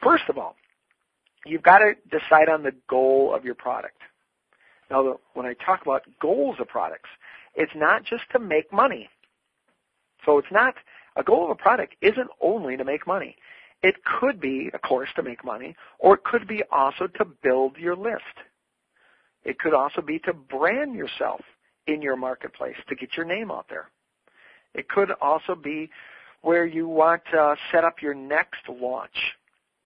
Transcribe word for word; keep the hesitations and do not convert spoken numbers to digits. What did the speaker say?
first of all, you've got to decide on the goal of your product. Now, when I talk about goals of products, it's not just to make money. So it's not, a goal of a product isn't only to make money. It could be, of course, to make money, or it could be also to build your list. It could also be to brand yourself in your marketplace, to get your name out there. It could also be where you want to set up your next launch.